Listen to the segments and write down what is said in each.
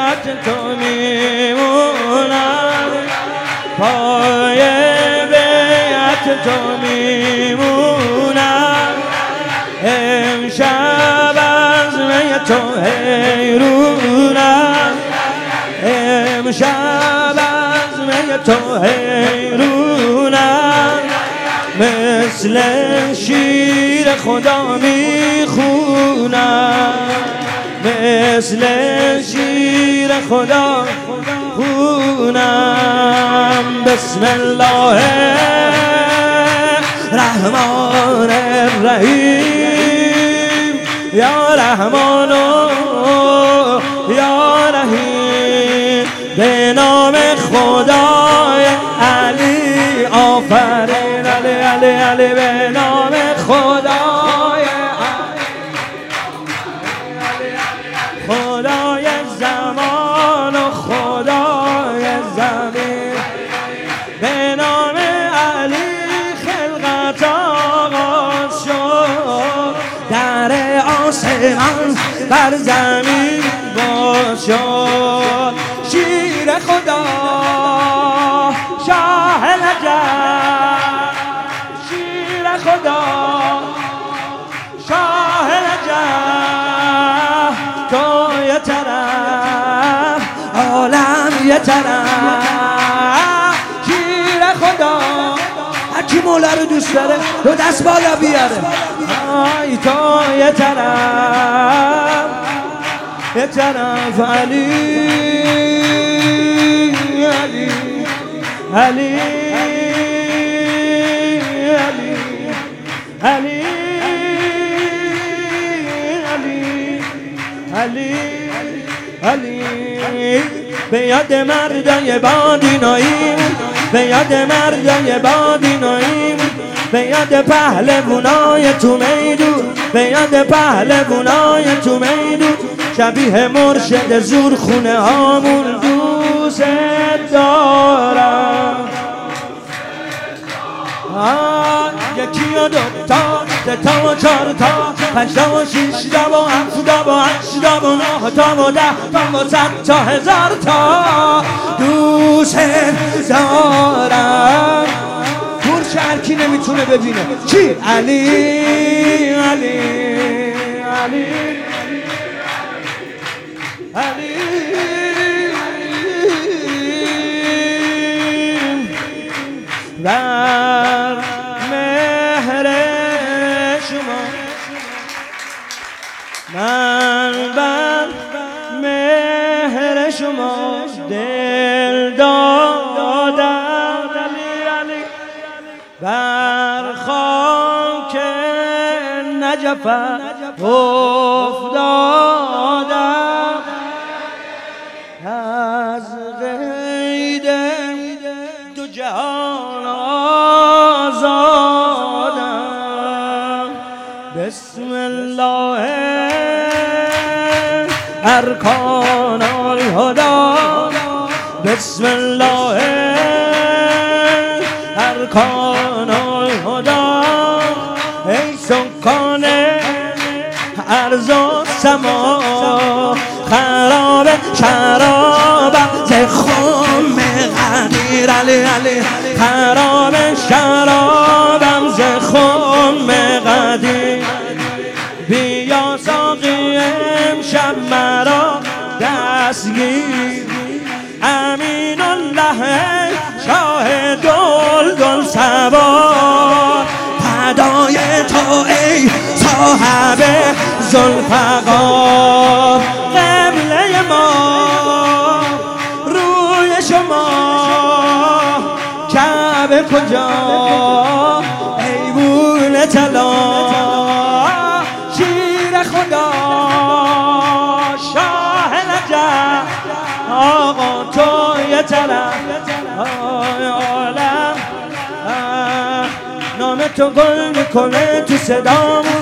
بیعت تو میمونم، پای بیعت تو میمونم، امشب از می تو حیرونم، امشب از می تو حیرونم، مثل شیر خدا میخونم، مثل شیر خدا خونم. بسم الله الرحمن الرحیم، یا رحمان یا رحیم، به نام خدای علی آفرین، علی علی علی، به نام خدای خدای زمان و خدای زمین، به نام علی خلقت آغاز شد، در آسمان بر زمین باز شد. شیر خدا شاه نجف، شیر خدا شاه نجف، تو یه طرف عالم یه طرف. شیر خدا هرکی مولا رو دوست داره دو دست بالا بیاره، آی تو یه طرف یه طرف علی علی علی علی علی علی علی. به یاد مردای بادیناییم، به یاد مردای بادیناییم، به یاد پهلوانای تو میدون، به یاد پهلوانای تو میدون، شبیه مرشد زور خونه هامون دوست دارم. یکی و دوتا، ستا و چارتا، پنجتا و شیشتا و هفتا و هشتا و نهتا و دهتا و صدتا هزار تا دوست دارم. دور شهرکی نمیتونه ببینه چی؟ علی علی علی علی. در مهر شما من بر مهر شما دل دادم، بر خاک نجف افتادم، از قید دو جهان آزادم. بسم الله ارکان الهدی، بسم الله ارکان الهدی. ای سکان ارض و سما، خراب شرابم ز خم غدیر، علی علی، خراب شرابم ز خم غدیر. بیا ساقی امشب مرا دستگیر، امین الله شاه دلدل سوار، فدای تو ای صاحب ذوالفقار. قبله ما روی شما، کعبه کجا ایوون طلا. شیر خدا شاه نجف، آقا تو یه طرف عالم، نام تو گل میکنه تو صدامون،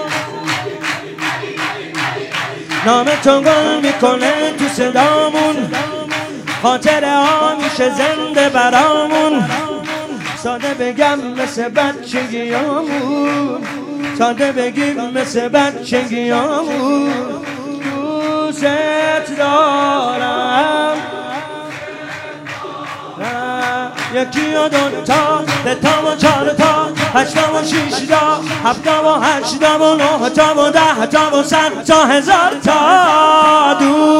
نام تو گل میکنه تو صدامون، خاطره ها میشه زنده برامون. ساده بگم مثل بچگیامون، ساده بگیم مثل بچگیامون، دوست دارم. یکی و دوتا سه تا و چهار تا هشت تا و شیش تا هفت تا و هشت تا و نه تا و ده تا و صد تا هزار تا